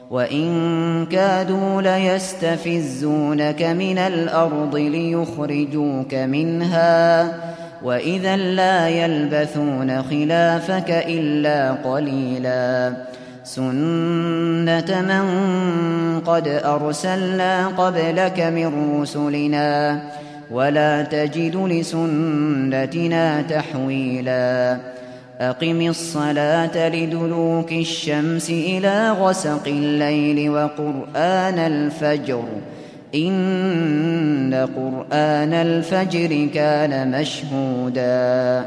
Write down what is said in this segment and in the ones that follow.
وإن كادوا ليستفزونك من الأرض ليخرجوك منها وإذا لا يلبثون خلافك إلا قليلا سنة من قد أرسلنا قبلك من رسلنا ولا تجد لسنتنا تحويلا أقم الصلاة لدلوك الشمس إلى غسق الليل وقرآن الفجر إن قرآن الفجر كان مشهودا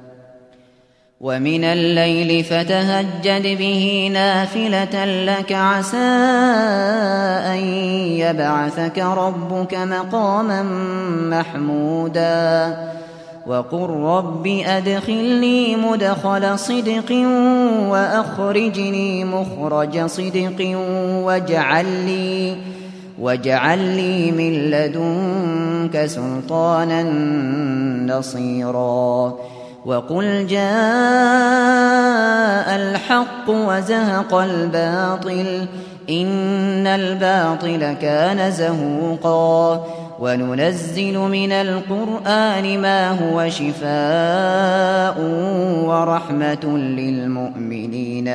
ومن الليل فتهجد به نافلة لك عسى أن يبعثك ربك مقاما محمودا وقل رب أدخلني مدخل صدق وأخرجني مخرج صدق واجعل لي من لدنك سلطانا نصيرا وقل جاء الحق وزهق الباطل إن الباطل كان زهوقا وننزل من القرآن ما هو شفاء ورحمة للمؤمنين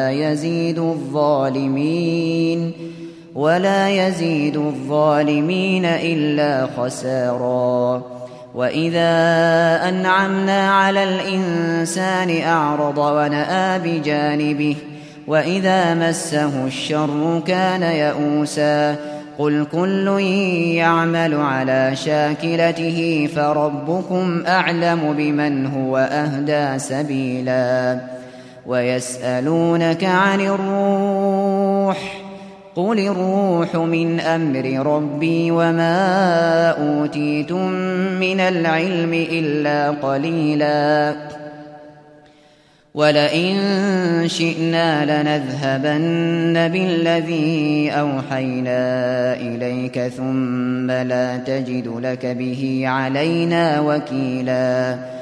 ولا يزيد الظالمين إلا خسارا وإذا أنعمنا على الإنسان أعرض ونأى بجانبه وإذا مسه الشر كان يئوسا قل كل يعمل على شاكلته فربكم أعلم بمن هو أهدى سبيلا ويسألونك عن الروح قل الروح من أمر ربي وما أوتيتم من العلم إلا قليلا ولئن شئنا لنذهبن بالذي أوحينا إليك ثم لا تجد لك به علينا وكيلا